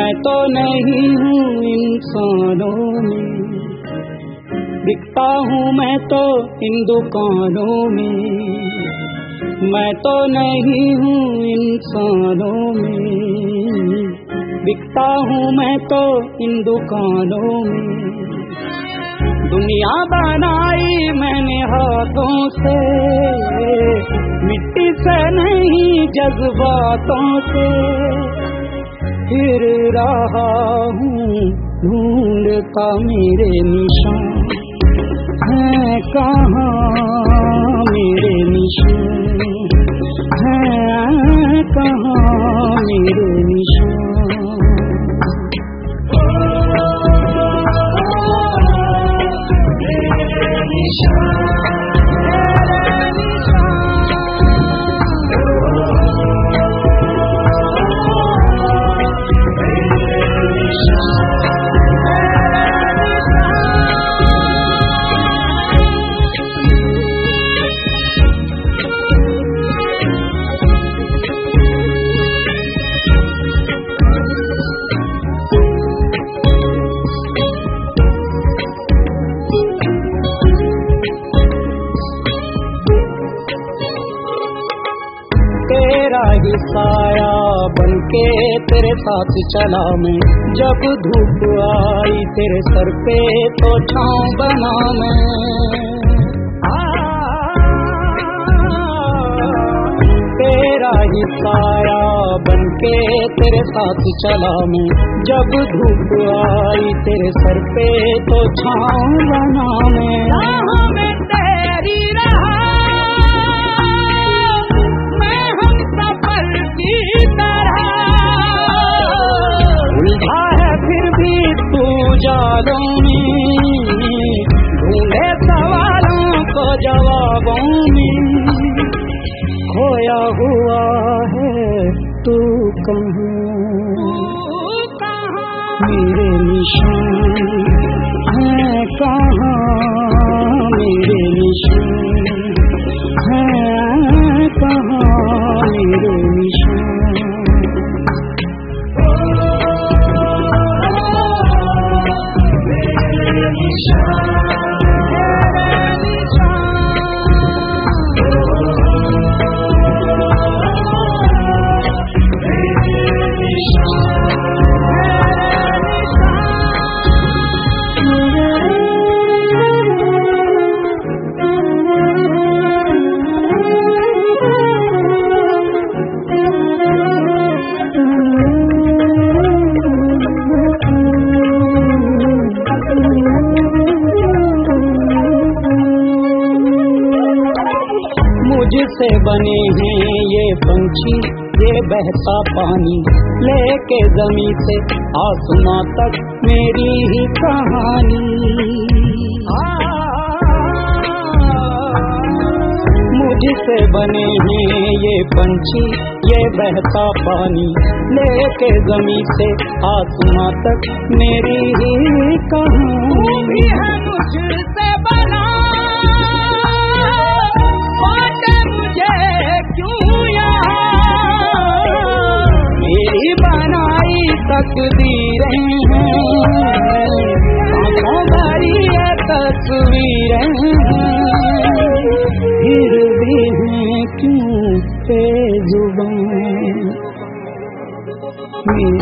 मैं तो नहीं हूँ इंसानों में, बिकता हूँ मैं तो इन दुकानों में। मैं तो नहीं हूँ इंसानों में, बिकता हूँ मैं तो इन दुकानों में। दुनिया बनाई मैंने हाथों से, मिट्टी से नहीं जज्बातों से। फिर रहा हूँ ढूंढता मेरे निशान, है कहाँ मेरे निशान, है कहाँ मेरे निशान। तेरा ही साया बनके तेरे साथ चला मैं, जब धूप आई तेरे सर पे तो छाँव बना मैं। तेरा ही साया बनके तेरे साथ चला मैं, जब धूप आई तेरे सर पे तो छाँव बना मैं। तेरी रहा उलझा है फिर भी तू जालों में, ढूंढे सवालों को जवाबों में। खोया हुआ है तू कहाँ मेरे निशान, है कहाँ मेरे निशान, है कहाँ मेरे निशान। मुझसे बने हैं ये पंछी, ये बहता पानी, लेके ज़मीं से आसमां तक मेरी ही कहानी। मुझसे बने हैं ये पंछी, ये बहता पानी, लेके ज़मीं से आसमां तक मेरी ही कहानी। मुझसे बना मेरी बनाई तकदीरें हैं, आँखों भरी है तस्वीरें हैं। फिर भी हैं क्यों बेजुबान